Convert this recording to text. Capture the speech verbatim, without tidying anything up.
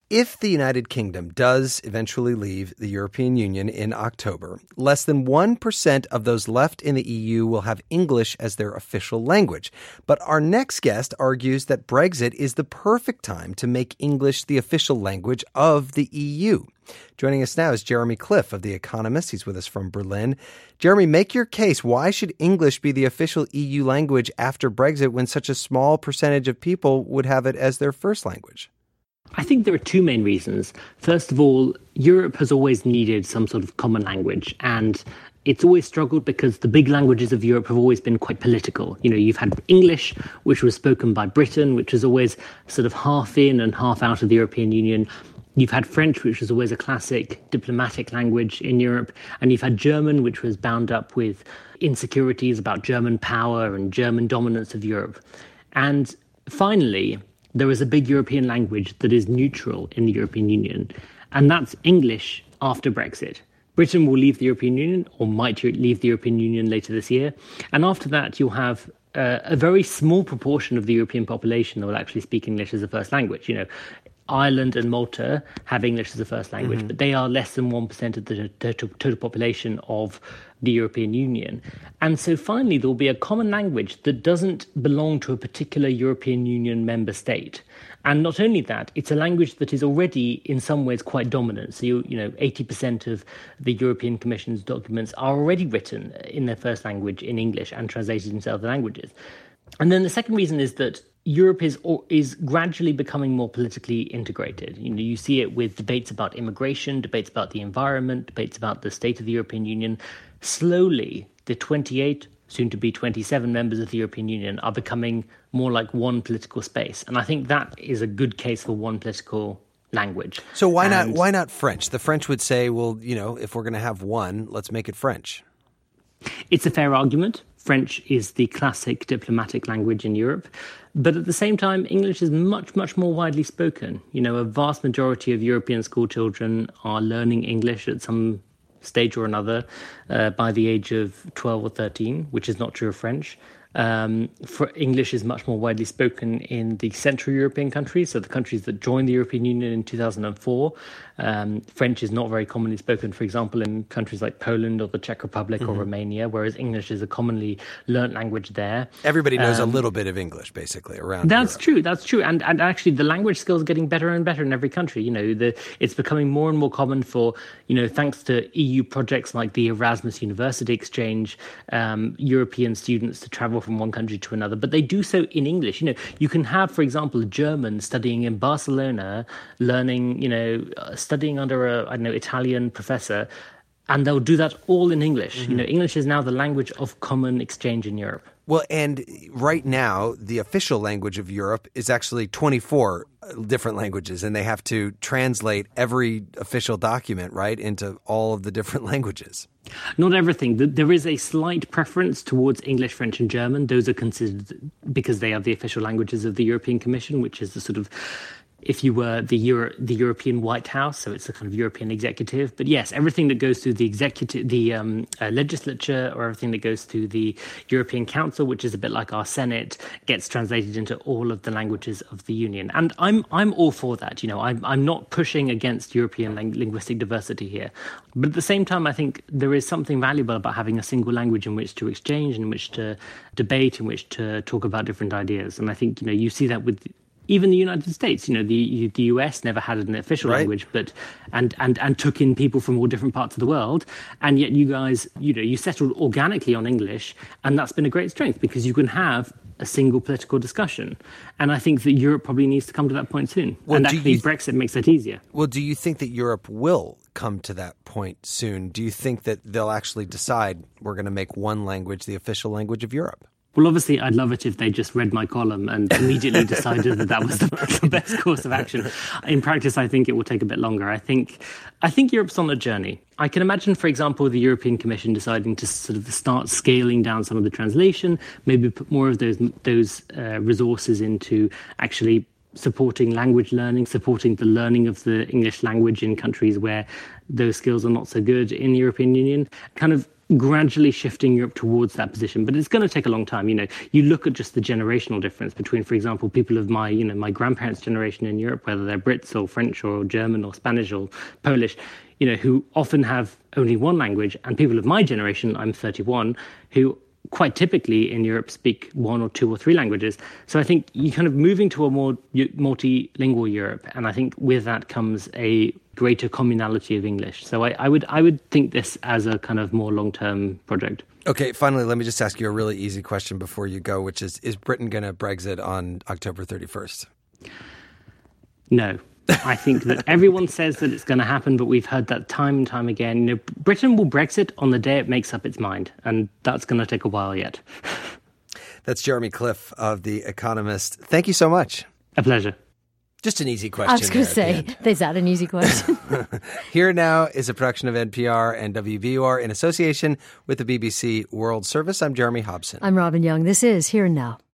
If the United Kingdom does eventually leave the European Union in October, less than one percent of those left in the E U will have English as their official language. But our next guest argues that Brexit is the perfect time to make English the official language of the E U. Joining us now is Jeremy Cliff of The Economist. He's with us from Berlin. Jeremy, make your case. Why should English be the official E U language after Brexit when such a small percentage of people would have it as their first language? I think there are two main reasons. First of all, Europe has always needed some sort of common language, and it's always struggled because the big languages of Europe have always been quite political. You know, you've had English, which was spoken by Britain, which is always sort of half in and half out of the European Union. You've had French, which was always a classic diplomatic language in Europe. And you've had German, which was bound up with insecurities about German power and German dominance of Europe. And finally, there is a big European language that is neutral in the European Union, and that's English after Brexit. Britain will leave the European Union, or might leave the European Union later this year. And after that, you'll have uh, a very small proportion of the European population that will actually speak English as a first language. You know, Ireland and Malta have English as a first language, mm-hmm. but they are less than one percent of the total, total population of the European Union. And so finally, there will be a common language that doesn't belong to a particular European Union member state. And not only that, it's a language that is already in some ways quite dominant. So, you, you know, eighty percent of the European Commission's documents are already written in their first language in English and translated into other languages. And then the second reason is that Europe is is gradually becoming more politically integrated. You know, you see it with debates about immigration, debates about the environment, debates about the state of the European Union. Slowly, the twenty-eight, soon to be twenty-seven members of the European Union are becoming more like one political space. And I think that is a good case for one political language. So why and not why not French? The French would say, well, you know, if we're going to have one, let's make it French. It's a fair argument. French is the classic diplomatic language in Europe. But at the same time, English is much, much more widely spoken. You know, a vast majority of European school children are learning English at some stage or another uh, by the age of twelve or thirteen, which is not true of French. Um, for English is much more widely spoken in the Central European countries, so the countries that joined the European Union in two thousand four. Um, French is not very commonly spoken, for example, in countries like Poland or the Czech Republic mm-hmm. or Romania, whereas English is a commonly learnt language there. Everybody knows um, a little bit of English, basically, around That's Europe. true, that's true. And, and actually, the language skills are getting better and better in every country. You know, the, it's becoming more and more common for, you know, thanks to E U projects like the Erasmus University Exchange, um, European students to travel from one country to another, but they do so in English. You know, you can have, for example, a German studying in Barcelona, learning, you know, uh, studying under a, I don't know, Italian professor, and they'll do that all in English. Mm-hmm. You know, English is now the language of common exchange in Europe. Well, and right now, the official language of Europe is actually twenty-four different languages, and they have to translate every official document, right, into all of the different languages. Not everything. There is a slight preference towards English, French, and German. Those are considered because they are the official languages of the European Commission, which is the sort of, if you were the Euro, the European White House, so it's a kind of European executive. But yes, everything that goes through the executive, the um, uh, legislature, or everything that goes through the European Council, which is a bit like our Senate, gets translated into all of the languages of the Union. And I'm I'm all for that. You know, I'm I'm not pushing against European ling- linguistic diversity here. But at the same time, I think there is something valuable about having a single language in which to exchange, in which to debate, in which to talk about different ideas. And I think, you know, you see that with even the United States. You know, the the U S never had an official right. language, but and, and and took in people from all different parts of the world. And yet you guys, you know, you settled organically on English, and that's been a great strength because you can have a single political discussion. And I think that Europe probably needs to come to that point soon. Well, and actually th- Brexit makes that easier. Well, do you think that Europe will come to that point soon? Do you think that they'll actually decide we're going to make one language the official language of Europe? Well, obviously, I'd love it if they just read my column and immediately decided that that was the, the best course of action. In practice, I think it will take a bit longer. I think I think Europe's on a journey. I can imagine, for example, the European Commission deciding to sort of start scaling down some of the translation, maybe put more of those those uh, resources into actually supporting language learning, supporting the learning of the English language in countries where those skills are not so good in the European Union, kind of gradually shifting Europe towards that position, but it's going to take a long time. You know, you look at just the generational difference between, for example, people of my, you know, my grandparents' generation in Europe, whether they're Brits or French or German or Spanish or Polish, you know, who often have only one language, and people of my generation, I'm thirty-one, who quite typically in Europe speak one or two or three languages. So I think you're kind of moving to a more multilingual Europe, and I think with that comes a greater communality of English. So I, I would I would think this as a kind of more long-term project. Okay, finally, let me just ask you a really easy question before you go, which is, is Britain going to Brexit on October thirty-first? No. I think that everyone says that it's going to happen, but we've heard that time and time again. You know, Britain will Brexit on the day it makes up its mind, and that's going to take a while yet. That's Jeremy Cliff of The Economist. Thank you so much. A pleasure. Just an easy question. I was going to say, is that an easy question? Here Now is a production of N P R and W B U R in association with the B B C World Service. I'm Jeremy Hobson. I'm Robin Young. This is Here and Now.